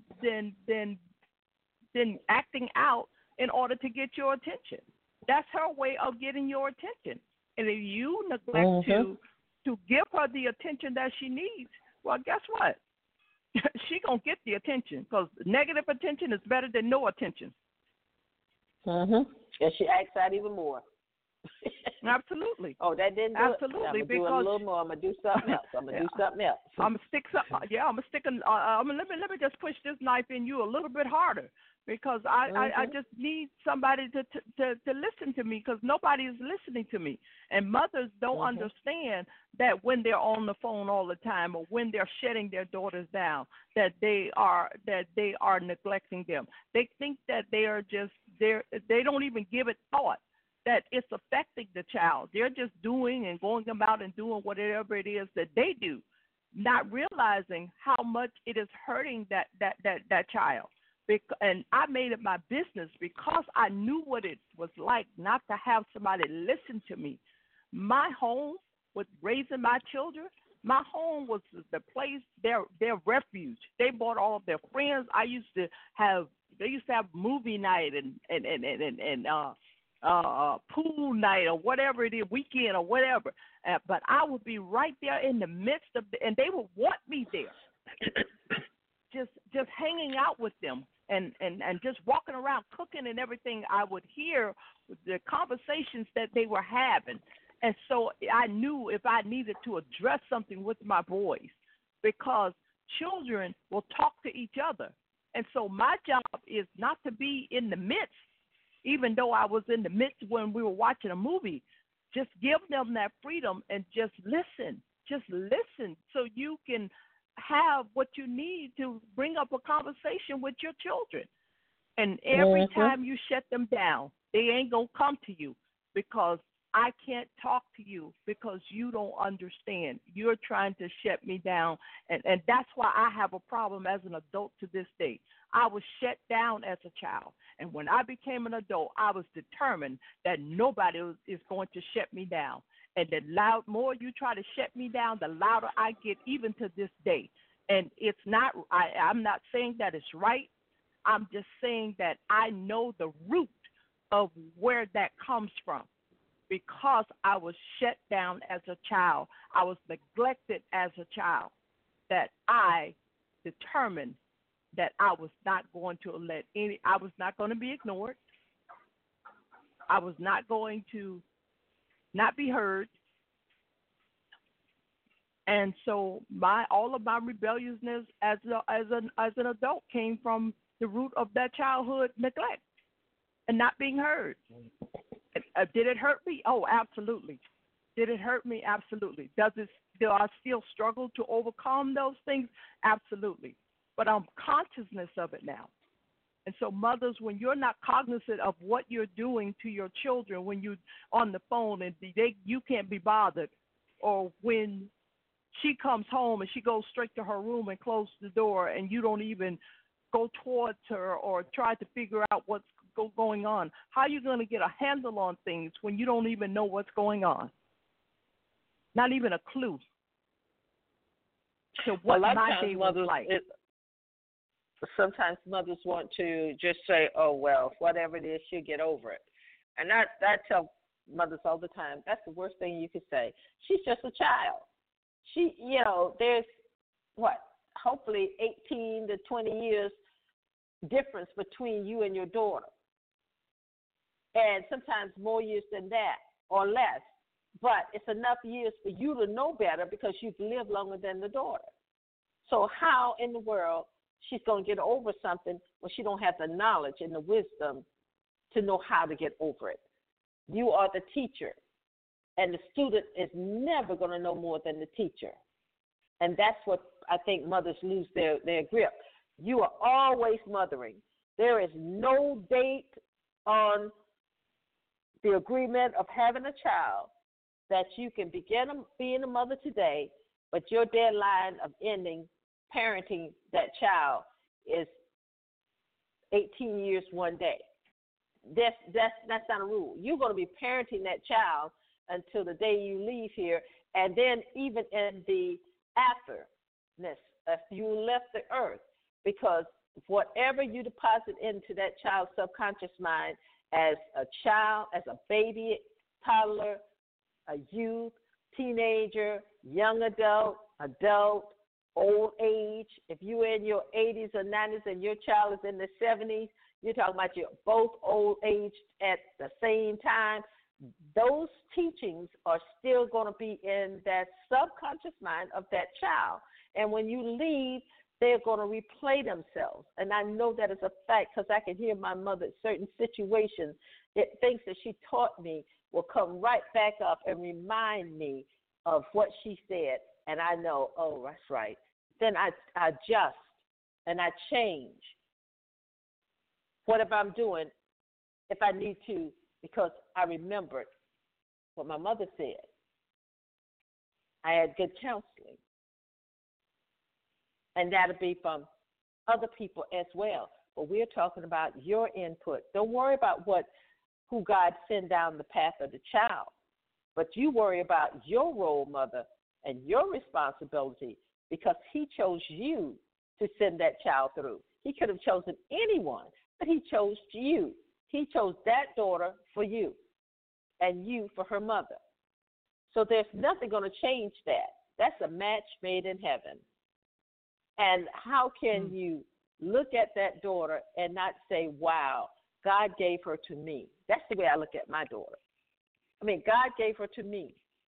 acting out in order to get your attention? That's her way of getting your attention. And if you neglect to give her the attention that she needs, well, guess what? She gonna get the attention, because negative attention is better than no attention. And she acts out even more. Absolutely. Oh, that didn't do Absolutely, it. I'm gonna do a little more. I'm gonna do something else. I'm gonna let me just push this knife in you a little bit harder, because I just need somebody to listen to me, because nobody is listening to me. And mothers don't understand that when they're on the phone all the time, or when they're shutting their daughters down, that they are neglecting them. They think that they don't even give it thought that it's affecting the child. They're just doing and going about and doing whatever it is that they do, not realizing how much it is hurting that child. And I made it my business, because I knew what it was like not to have somebody listen to me. My home, with raising my children, my home was the place, their refuge. They brought all of their friends. They used to have movie night and pool night or whatever it is, weekend or whatever. But I would be right there in the midst of and they would want me there. just hanging out with them and just walking around cooking and everything. I would hear the conversations that they were having. And so I knew if I needed to address something with my boys, because children will talk to each other. And so my job is not to be in the midst, even though I was in the midst when we were watching a movie. Just give them that freedom and just listen. Just listen so you can have what you need to bring up a conversation with your children. And every time you shut them down, they ain't going to come to you because I can't talk to you because you don't understand. You're trying to shut me down, and that's why I have a problem as an adult to this day. I was shut down as a child, and when I became an adult, I was determined that nobody is going to shut me down. And the more you try to shut me down, the louder I get, even to this day. And it's not. I'm not saying that it's right. I'm just saying that I know the root of where that comes from. Because I was shut down as a child, I was neglected as a child, that I determined that I was not going to I was not going to be ignored. I was not going to not be heard. And so all of my rebelliousness as an adult came from the root of that childhood neglect and not being heard. Did it hurt me? Oh, absolutely. Did it hurt me? Absolutely. Do I still struggle to overcome those things? Absolutely. But I'm consciousness of it now. And so mothers, when you're not cognizant of what you're doing to your children, when you're on the phone and you can't be bothered, or when she comes home and she goes straight to her room and closes the door and you don't even go towards her or try to figure out what's going on. How are you going to get a handle on things when you don't even know what's going on? Not even a clue to what my day was like. Sometimes mothers want to just say, oh, well, whatever it is, she'll get over it. And I tell mothers all the time, that's the worst thing you could say. She's just a child. There's, hopefully 18 to 20 years difference between you and your daughter. And sometimes more years than that or less. But it's enough years for you to know better because you've lived longer than the daughter. So how in the world she's going to get over something when she don't have the knowledge and the wisdom to know how to get over it? You are the teacher, and the student is never going to know more than the teacher. And that's what I think mothers lose their grip. You are always mothering. There is no date on the agreement of having a child that you can begin being a mother today, but your deadline of ending parenting that child is 18 years one day. That's not a rule. You're going to be parenting that child until the day you leave here, and then even in the afterness, if you left the earth, because whatever you deposit into that child's subconscious mind as a child, as a baby, toddler, a youth, teenager, young adult, old age, if you're in your 80s or 90s and your child is in the 70s, you're talking about you're both old age at the same time, those teachings are still going to be in that subconscious mind of that child. And when you leave, they're going to replay themselves. And I know that is a fact because I can hear my mother in certain situations, that things that she taught me will come right back up and remind me of what she said. And I know, oh, that's right. Then I adjust and I change whatever I'm doing if I need to, because I remembered what my mother said. I had good counseling. And that'll be from other people as well. But we're talking about your input. Don't worry about who God sent down the path of the child, but you worry about your role mother and your responsibility, because he chose you to send that child through. He could have chosen anyone, but he chose you. He chose that daughter for you and you for her mother. So there's nothing going to change that. That's a match made in heaven. And how can you look at that daughter and not say, wow, God gave her to me? That's the way I look at my daughter. I mean, God gave her to me.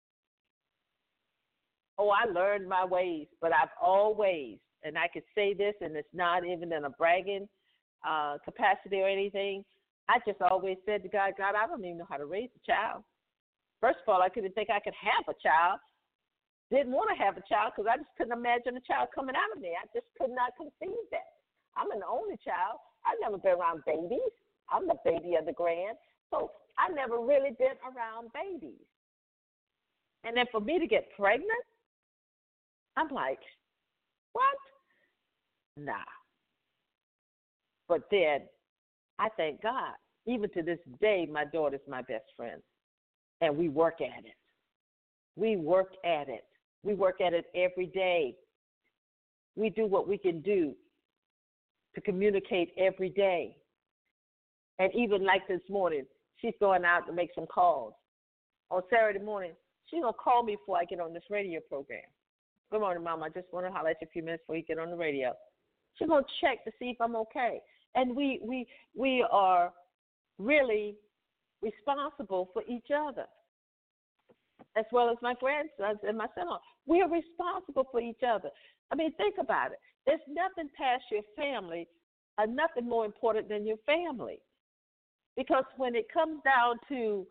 Oh, I learned my ways, but I've always, and I could say this, and it's not even in a bragging capacity or anything, I just always said to God, God, I don't even know how to raise a child. First of all, I couldn't think I could have a child. Didn't want to have a child because I just couldn't imagine a child coming out of me. I just could not conceive that. I'm an only child. I've never been around babies. I'm the baby of the grand. So I never really been around babies. And then for me to get pregnant, I'm like, what? Nah. But then I thank God. Even to this day, my daughter's my best friend. And we work at it. We work at it. We work at it every day. We do what we can do to communicate every day. And even like this morning, she's going out to make some calls. On Saturday morning, she's going to call me before I get on this radio program. Good morning, Mom. I just want to holler at you a few minutes before you get on the radio. She's going to check to see if I'm okay. And we are really responsible for each other, as well as my grandsons and my son-in-law. We are responsible for each other. I mean, think about it. There's nothing past your family, nothing more important than your family. Because when it comes down to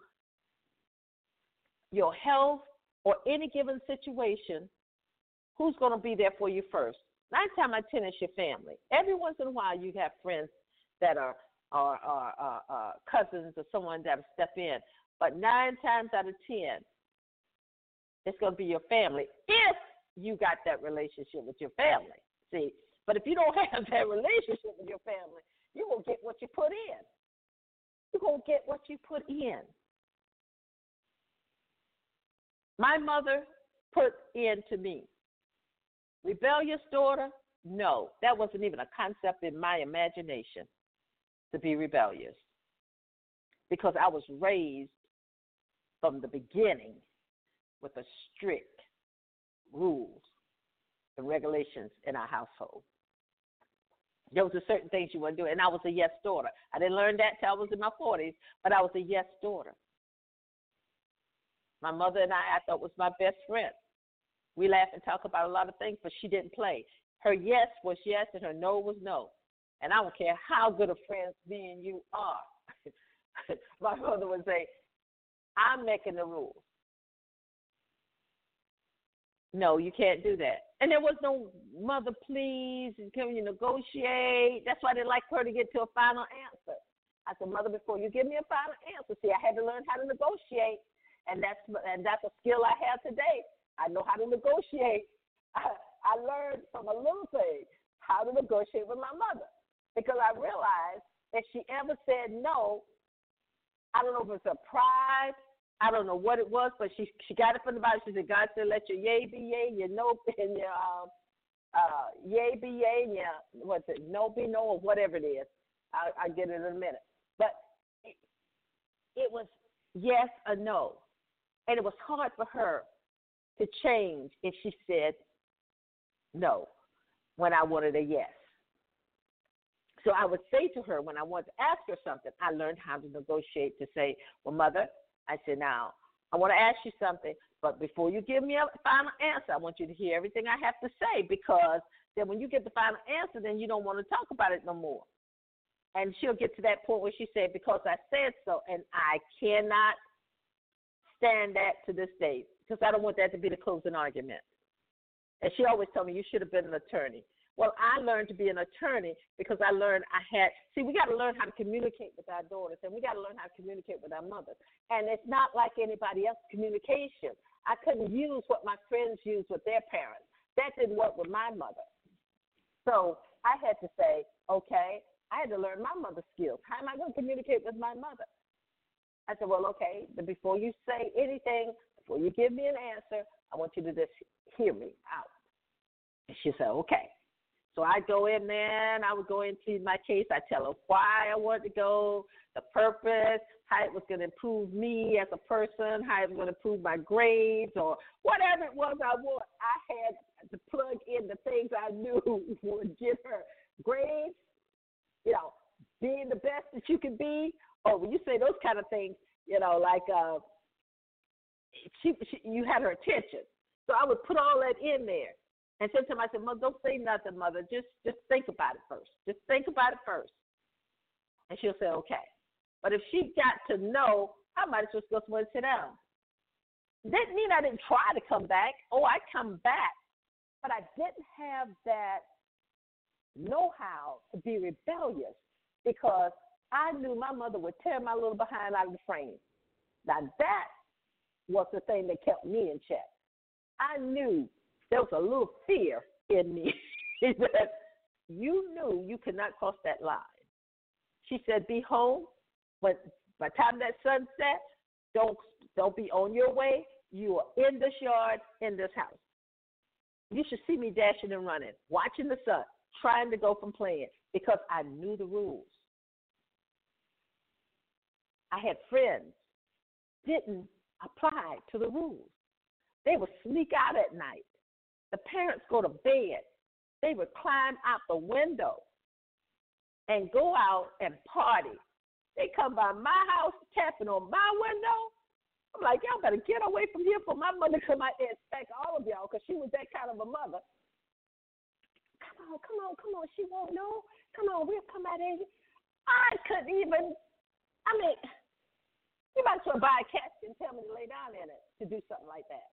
your health or any given situation, who's going to be there for you first? 9 times out of 10, it's your family. Every once in a while, you have friends that are cousins or someone that will step in. But 9 times out of 10, it's going to be your family if you got that relationship with your family. See, but if you don't have that relationship with your family, you're going to get what you put in. You're going to get what you put in. My mother put into me. Rebellious daughter? No, that wasn't even a concept in my imagination to be rebellious, because I was raised from the beginning with a strict rules and regulations in our household. There was certain things you wouldn't do, and I was a yes daughter. I didn't learn that till I was in my 40s, but I was a yes daughter. My mother and I thought was my best friend. We laugh and talk about a lot of things, but she didn't play. Her yes was yes, and her no was no. And I don't care how good of friends me and you are. My mother would say, I'm making the rules. No, you can't do that. And there was no mother, please, and can you negotiate? That's why I didn't like her to get to a final answer. I said, Mother, before you give me a final answer, see, I had to learn how to negotiate, and that's a skill I have today. I know how to negotiate. I learned from a little thing how to negotiate with my mother, because I realized if she ever said no, I don't know if it's a pride, I don't know what it was, but she got it from the Bible. She said, God said, let your yea be yea, your no, and your yea be yea, and your, what's it, no be no, or whatever it is. I'll get it in a minute. But it was yes or no. And it was hard for her to change if she said no when I wanted a yes. So I would say to her when I wanted to ask her something, I learned how to negotiate to say, well, Mother, I said, now, I want to ask you something, but before you give me a final answer, I want you to hear everything I have to say, because then when you get the final answer, then you don't want to talk about it no more. And she'll get to that point where she said, because I said so, and I cannot stand that to this day, because I don't want that to be the closing argument. And she always told me, you should have been an attorney. Well, I learned to be an attorney because I learned we got to learn how to communicate with our daughters, and we got to learn how to communicate with our mothers. And it's not like anybody else's communication. I couldn't use what my friends used with their parents. That didn't work with my mother. So I had to say, okay, I had to learn my mother's skills. How am I going to communicate with my mother? I said, well, okay, but before you say anything, before you give me an answer, I want you to just hear me out. And she said, okay. So I go in there and I would go into my case. I tell her why I wanted to go, the purpose, how it was going to improve me as a person, how it was going to improve my grades or whatever it was I want. I had to plug in the things I knew would get her grades, being the best that you can be. Or when you say those kind of things, like you had her attention. So I would put all that in there. And sometimes I said, Mother, don't say nothing, Mother. Just think about it first. Just think about it first. And she'll say, okay. But if she got to know, I might as well go somewhere and sit down. Didn't mean I didn't try to come back. Oh, I come back. But I didn't have that know-how to be rebellious because I knew my mother would tear my little behind out of the frame. Now, that was the thing that kept me in check. I knew there was a little fear in me that you knew you could not cross that line. She said, be home. But by the time that sun sets, don't be on your way. You are in this yard, in this house. You should see me dashing and running, watching the sun, trying to go from playing because I knew the rules. I had friends didn't apply to the rules. They would sneak out at night. The parents go to bed. They would climb out the window and go out and party. They come by my house, tapping on my window. I'm like, y'all better get away from here for my mother to come out there and spank all of y'all because she was that kind of a mother. Come on. She won't know. Come on, we'll come out there. I couldn't even, you might as well buy a casket and tell me to lay down in it to do something like that.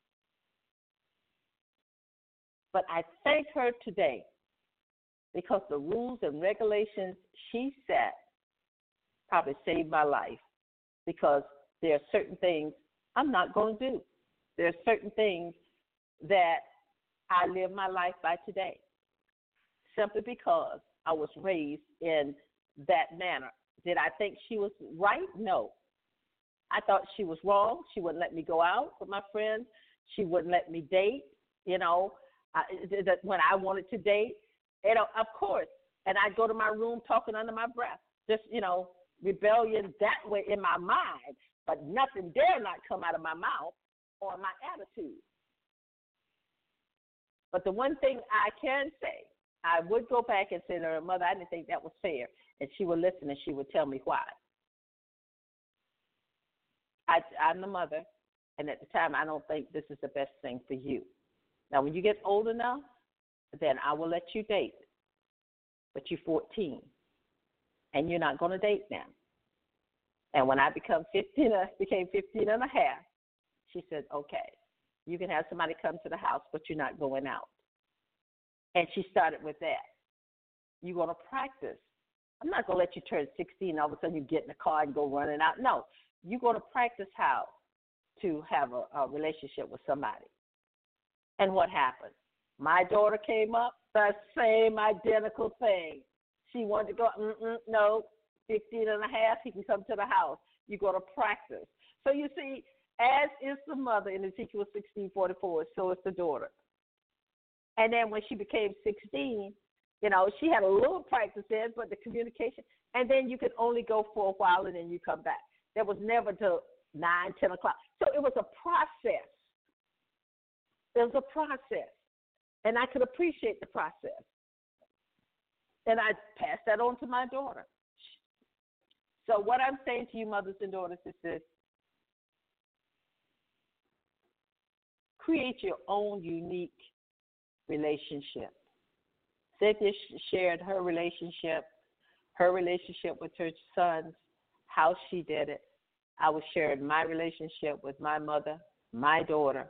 But I thank her today because the rules and regulations she set probably saved my life because there are certain things I'm not going to do. There are certain things that I live my life by today simply because I was raised in that manner. Did I think she was right? No. I thought she was wrong. She wouldn't let me go out with my friends. She wouldn't let me date, when I wanted to date. Of course. And I'd go to my room talking under my breath, just, rebellion that way in my mind, but nothing dare not come out of my mouth or my attitude. But the one thing I can say, I would go back and say to her, Mother, I didn't think that was fair. And she would listen and she would tell me why. I'm the mother, and at the time, I don't think this is the best thing for you. Now, when you get old enough, then I will let you date. But you're 14, and you're not going to date now. And when I became 15 and a half, she said, okay, you can have somebody come to the house, but you're not going out. And she started with that. You're going to practice. I'm not going to let you turn 16, all of a sudden you get in the car and go running out. No, you're going to practice how to have a relationship with somebody. And what happened? My daughter came up, the same identical thing. She wanted to go, no, 15 and a half, he can come to the house. You're going to practice. So you see, as is the mother in Ezekiel 16:44, so is the daughter. And then when she became 16, she had a little practice in, but the communication, and then you could only go for a while and then you come back. There was never till 9, 10 o'clock. So it was a process. There was a process. And I could appreciate the process. And I passed that on to my daughter. So what I'm saying to you, mothers and daughters, is this. Create your own unique relationship. Cynthia shared her relationship with her sons, how she did it. I was sharing my relationship with my mother, my daughter.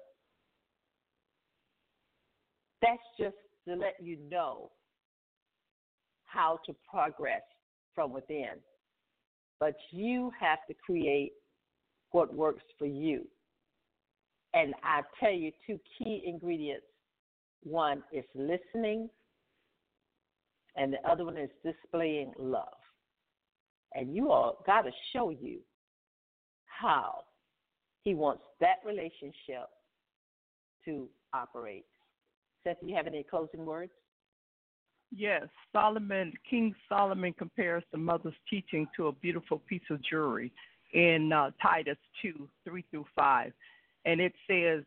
That's just to let you know how to progress from within. But you have to create what works for you. And I tell you 2 key ingredients. One is listening, and the other one is displaying love. And you all got to show you how he wants that relationship to operate. Seth, do you have any closing words? Yes, King Solomon compares the mother's teaching to a beautiful piece of jewelry in Titus 2:3-5. And it says,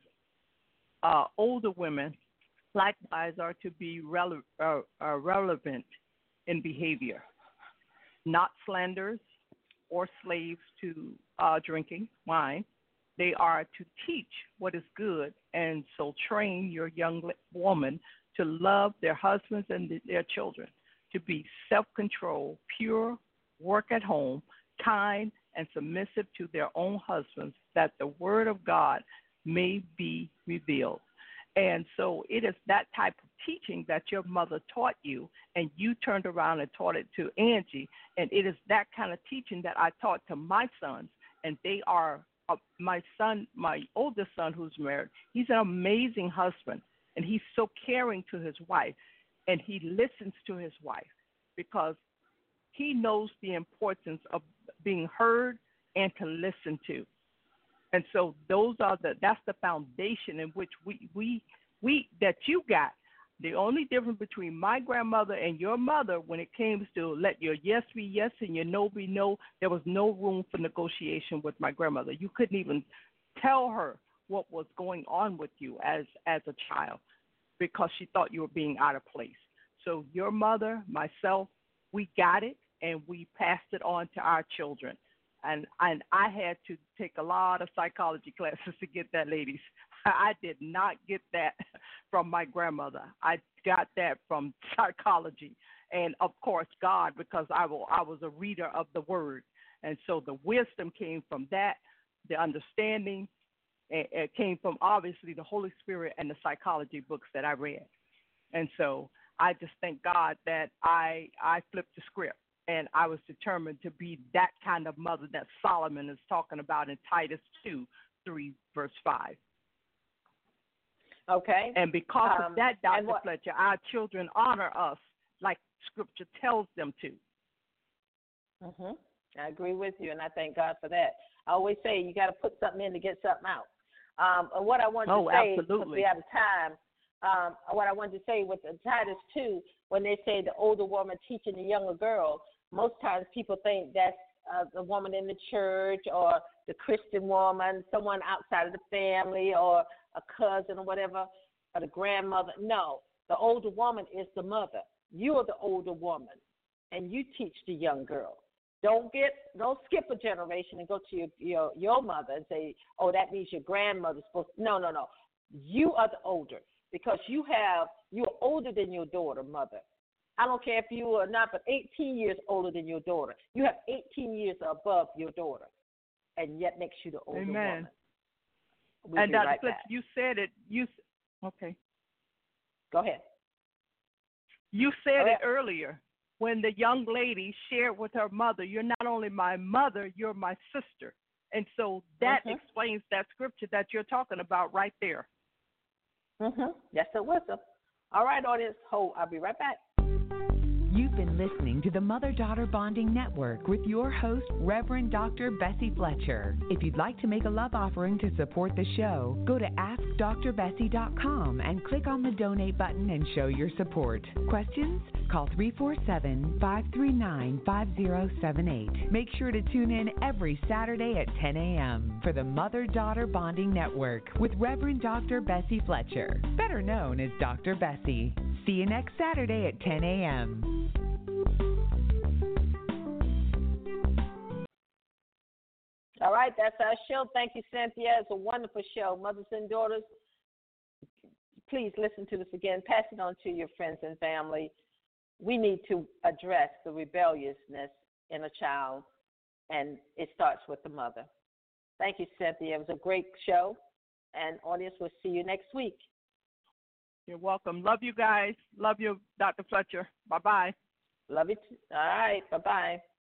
older women likewise are to be relevant in behavior, not slanderers or slaves to drinking wine. They are to teach what is good, and so train your young woman to love their husbands and their children, to be self-controlled, pure, work at home, kind, and submissive to their own husbands, that the word of God may be revealed. And so it is that type of teaching that your mother taught you, and you turned around and taught it to Angie. And it is that kind of teaching that I taught to my sons, and they are my oldest son who's married. He's an amazing husband, and he's so caring to his wife, and he listens to his wife because he knows the importance of being heard and to listen to. And so that's the foundation in which we that you got. The only difference between my grandmother and your mother, when it came to let your yes be yes and your no be no, there was no room for negotiation with my grandmother. You couldn't even tell her what was going on with you as a child because she thought you were being out of place. So your mother, myself, we got it, and we passed it on to our children. And I had to take a lot of psychology classes to get that, ladies. I did not get that from my grandmother. I got that from psychology and, of course, God, because I was a reader of the Word. And so the wisdom came from that, the understanding. It came from, obviously, the Holy Spirit and the psychology books that I read. And so I just thank God that I flipped the script. And I was determined to be that kind of mother that Solomon is talking about in Titus 2:3-5. Okay. And because of that, Dr. Fletcher, our children honor us like Scripture tells them to. Mm-hmm. I agree with you, and I thank God for that. I always say you got to put something in to get something out. And what I wanted to say, because we have time, what I wanted to say with the Titus 2, when they say the older woman teaching the younger girl, most times people think that's the woman in the church or the Christian woman, someone outside of the family or a cousin or whatever, or the grandmother. No, the older woman is the mother. You are the older woman, and you teach the young girl. Don't skip a generation and go to your mother and say, oh, that means your grandmother's supposed to. No. You are the older because you're older than your daughter, mother. I don't care if you are not but 18 years older than your daughter. You have 18 years above your daughter, and yet makes you the older woman. And Dr. Fletcher, you said it. Okay. Go ahead. You said it earlier when the young lady shared with her mother, you're not only my mother, you're my sister. And so that explains that scripture that you're talking about right there. Yes, it was. All right, audience. I'll be right back. You've been listening to the Mother-Daughter Bonding Network with your host, Reverend Dr. Bessie Fletcher. If you'd like to make a love offering to support the show, go to AskDrBessie.com and click on the donate button and show your support. Questions? Call 347-539-5078. Make sure to tune in every Saturday at 10 a.m. for the Mother-Daughter Bonding Network with Reverend Dr. Bessie Fletcher, better known as Dr. Bessie. See you next Saturday at 10 a.m. All right, that's our show. Thank you, Cynthia. It's a wonderful show. Mothers and daughters, please listen to this again. Pass it on to your friends and family. We need to address the rebelliousness in a child, and it starts with the mother. Thank you, Cynthia. It was a great show, and audience, we'll see you next week. You're welcome. Love you guys. Love you, Dr. Fletcher. Bye-bye. Love you too. All right. Bye-bye.